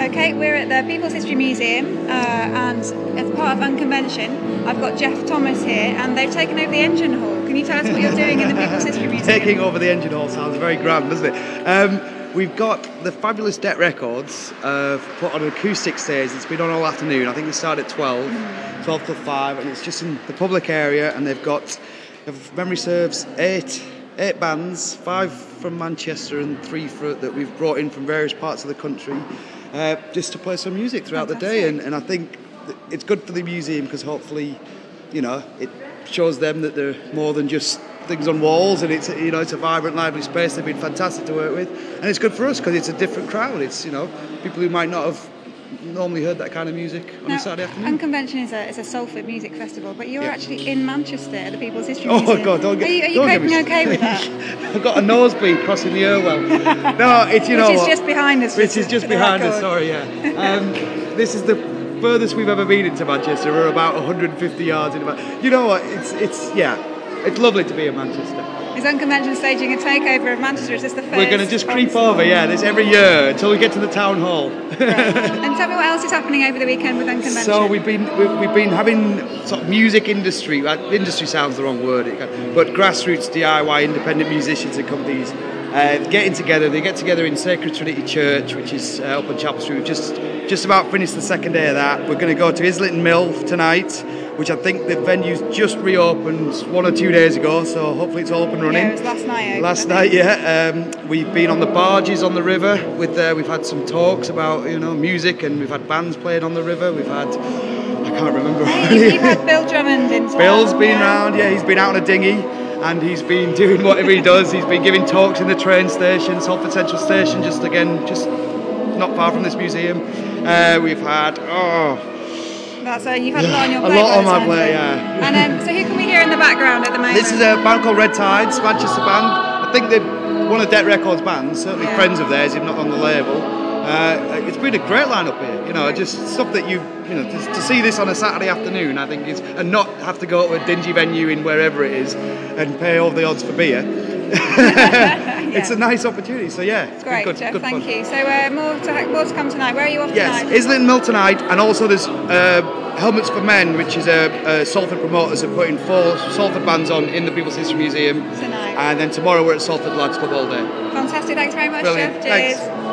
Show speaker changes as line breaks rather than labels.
Okay, we're at the People's History Museum, and as part of Unconvention, I've got Jeff Thomas here, and they've taken over the engine hall. Can you tell us what you're doing in the People's History Museum?
Taking over the engine hall sounds very grand, doesn't it? We've got the fabulous Det Records put on an acoustic stage. It's been on all afternoon. I think they start at 12 till 5, and it's just in the public area, and they've got, if memory serves, eight bands, 5 from Manchester and 3 that we've brought in from various parts of the country, just to play some music throughout the day. And I think it's good for the museum because hopefully, it shows them that they're more than just things on walls, and it's it's a vibrant, lively space. They've been fantastic to work with, and it's good for us because it's a different crowd. It's people who might not have normally heard that kind of music on a Saturday afternoon.
Unconvention is a Salford music festival, but you're actually in Manchester at the People's History Museum.
Oh God,
are you coping okay with that?
I've got a nosebleed crossing the Irwell. No, it's
Which is just behind us.
Which is just behind us. Sorry, yeah. This is the furthest we've ever been into Manchester. We're about 150 yards in. You know what? It's lovely to be in Manchester.
Is Unconvention staging a takeover of Manchester? Is this the first?
We're going to just creep over, this every year until we get to the town hall.
Right. And tell me what else is happening over the weekend with Unconvention.
So we've been having sort of music industry. Industry sounds the wrong word, but grassroots DIY independent musicians and companies getting together. They get together in Sacred Trinity Church, which is up on Chapel Street. We've just about finished the second day of that. We're going to go to Islington Mill tonight, which I think the venue's just reopened 1 or 2 days ago, so hopefully it's all up and running.
Yeah, it was last night.
Last night, yeah. We've been on the barges on the river. We've had some talks about music, and we've had bands playing on the river. We've had, I can't remember.
You've had Bill Drummond in town.
Bill's been round, he's been out on a dinghy, and he's been doing whatever he does. He's been giving talks in the train station, Salford Central Station, just not far from this museum. We've had,
you've had a lot on your plate.
A lot on my plate, yeah.
And so who can we hear in the background at the moment?
This is a band called Red Tides, Manchester band. I think they're one of Det Records bands, certainly friends of theirs, if not on the label. It's been a great lineup here, just stuff that to see this on a Saturday afternoon, I think and not have to go to a dingy venue in wherever it is and pay all the odds for beer. It's a nice opportunity, so it's
great,
good,
Jeff,
good
thank
fun.
you. So more to come tonight. Where are you off tonight?
Yes, Islington Mill tonight, and also there's Helmets for Men, which is a Salford promoters are putting 4 Salford bands on in the People's History Museum
tonight.
And then tomorrow we're at Salford Lads Club all day.
Fantastic, thanks very much,
Brilliant.
Jeff. Cheers.
Thanks.